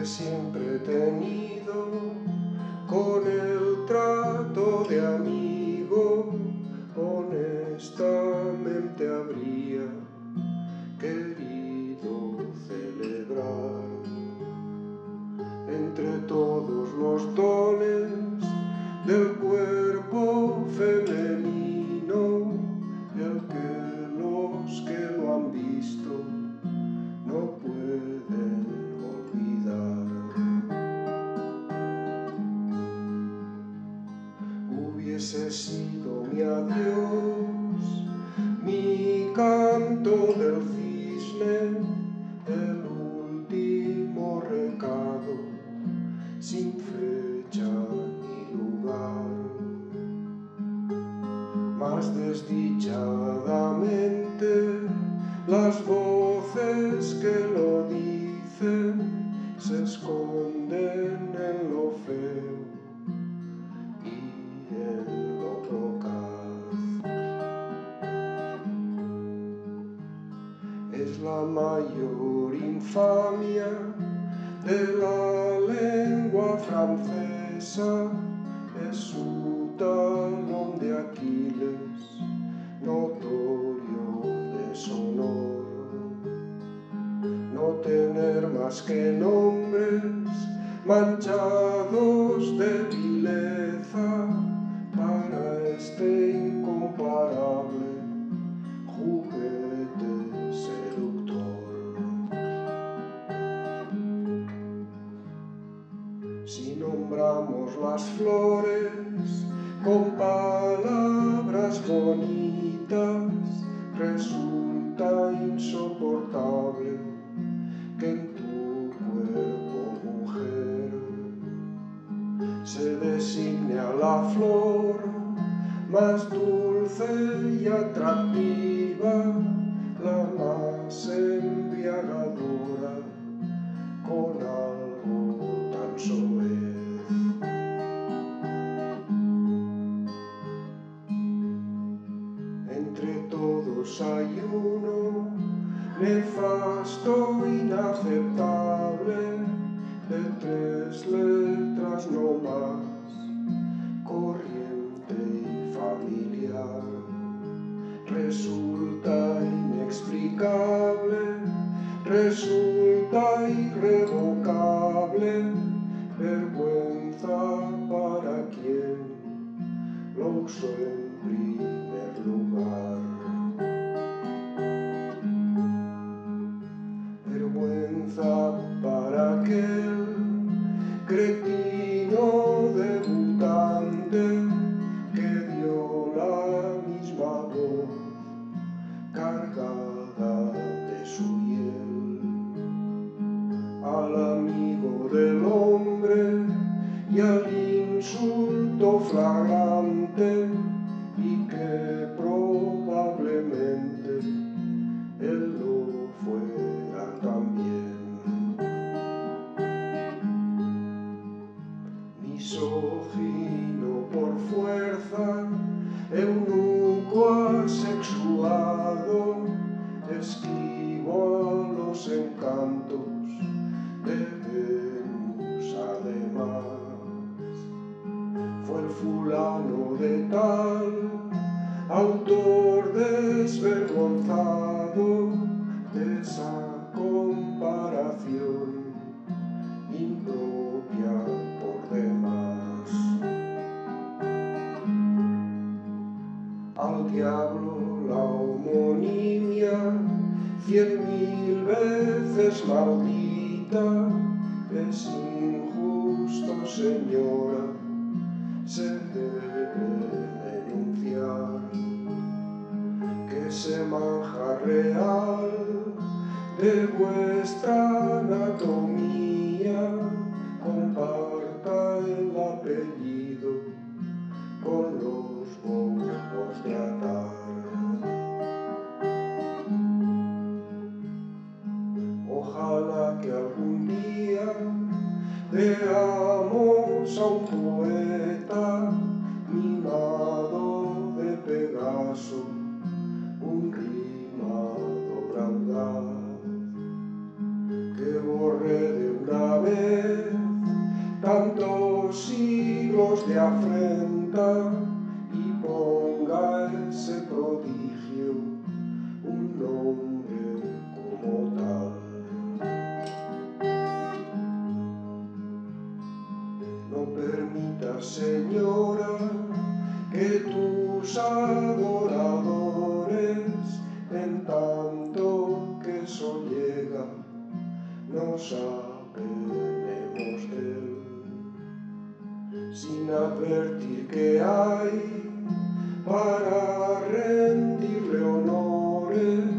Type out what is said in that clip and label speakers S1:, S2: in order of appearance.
S1: que siempre he tenido con el trato de amigo, honestamente habría querido celebrar. Entre todos los dones del cuerpo femenino, el que los que lo han visto no pueden olvidar. Hubiese sido mi adiós, mi canto del cisne, el último recado, sin fecha ni lugar. Mas desdichadamente las voces que lo dicen se esconden en lo feo y en lo procaz. Es la mayor infamia de la lengua francesa, es su talón de Aquiles, notorio deshonor. No tener más que nombres manchados de vileza para este incomparable juguete seductor. Si nombramos las flores con palabras bonitas, resulta insoportable que en tu cuerpo, mujer, se designe a la flor más dulce y atractiva, la más embriagadora, con algo tan soez. Entre todos hay uno nefasto, inaceptable, de 3 letras no más, corriente y familiar. Resulta inexplicable, resulta irrevocable, vergüenza para quien lo usó en primer lugar. Vergüenza para aquel cretino debutante que dio la misma voz cargada de su hiel al amigo del hombre y al insulto flagrante, y que probablemente él lo fuera también. Misógino por fuerza, eunuco asexuado, esquivo a los encantos de Venus además. Fue el fulano de tal, autor desvergonzado de esa comparación impropia por demás. Al diablo la homonimia, 100.000 veces maldita, es injusto, señora, se debe denunciar que ese manjar real de vuestra anatomía comparta el apellido con los bobos de atar. Ojalá que algún día veamos a un poeta mimado de Pegaso, un rimado audaz, que borre de una vez nos dé afrenta y ponga ese prodigio un nombre como tal. No permita, Señora, que tus adoradores, en tanto que eso llega, nos apenemos de él, sin advertir que hay para rendirle honores